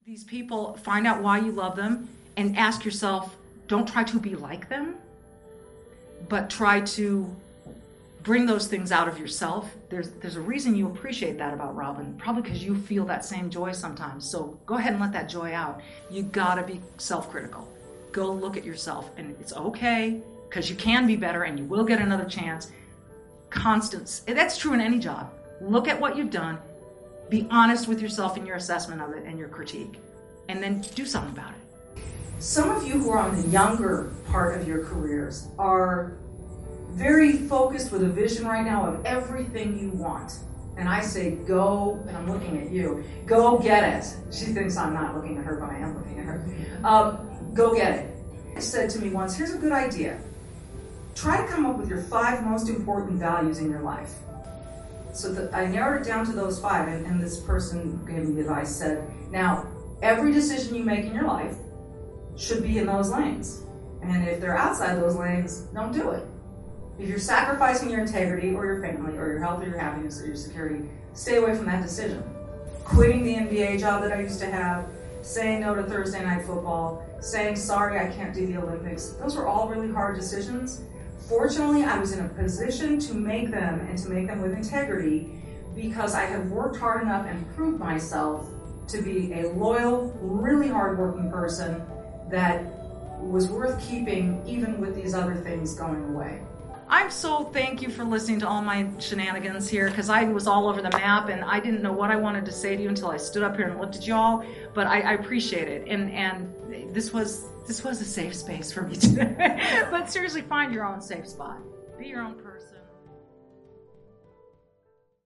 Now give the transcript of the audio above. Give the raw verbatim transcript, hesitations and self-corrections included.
These people, find out why you love them and ask yourself, don't try to be like them, but try to bring those things out of yourself. There's there's a reason you appreciate that about Robin, probably because you feel that same joy sometimes. So go ahead and let that joy out. You gotta be self-critical. Go look at yourself, and it's okay, because you can be better and you will get another chance. Constance, that's true in any job. Look at what you've done, be honest with yourself in your assessment of it and your critique, and then do something about it. Some of you who are on the younger part of your careers are very focused with a vision right now of everything you want. And I say, go, and I'm looking at you, go get it. She thinks I'm not looking at her, but I am looking at her. Um, go get it. She said to me once, here's a good idea. Try to come up with your five most important values in your life. So the, I narrowed it down to those five, and, and this person who gave me advice said, now, every decision you make in your life should be in those lanes. And if they're outside those lanes, don't do it. If you're sacrificing your integrity or your family or your health or your happiness or your security, stay away from that decision. Quitting the N B A job that I used to have, saying no to Thursday night football, saying sorry I can't do the Olympics, those were all really hard decisions. Fortunately, I was in a position to make them and to make them with integrity because I had worked hard enough and proved myself to be a loyal, really hardworking person that was worth keeping even with these other things going away. I'm so thank you for listening to all my shenanigans here, because I was all over the map and I didn't know what I wanted to say to you until I stood up here and looked at y'all, but I, I appreciate it. And and this was this was a safe space for me today. But seriously, find your own safe spot. Be your own person.